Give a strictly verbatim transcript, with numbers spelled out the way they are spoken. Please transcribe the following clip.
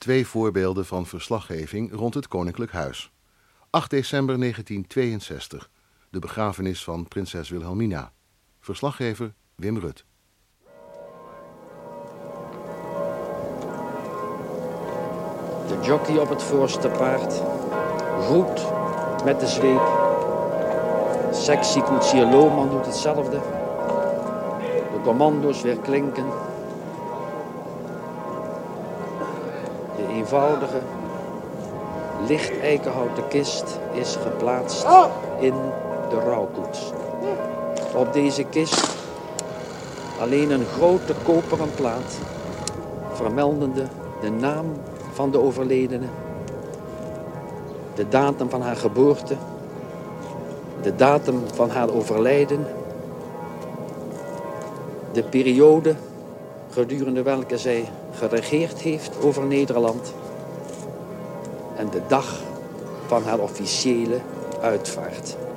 twee voorbeelden van verslaggeving rond het Koninklijk Huis. acht december negentien tweeënzestig, de begrafenis van prinses Wilhelmina. Verslaggever Wim Rut. De jockey op het voorste paard, goed met de zweep. Sexy koetsier Lohman doet hetzelfde. De commando's weer klinken. De eenvoudige, licht eikenhouten kist is geplaatst in de rouwkoets. Op deze kist alleen een grote koperen plaat, vermeldende de naam van de overledene, de datum van haar geboorte, de datum van haar overlijden, de periode gedurende welke zij geregeerd heeft over Nederland en de dag van haar officiële uitvaart.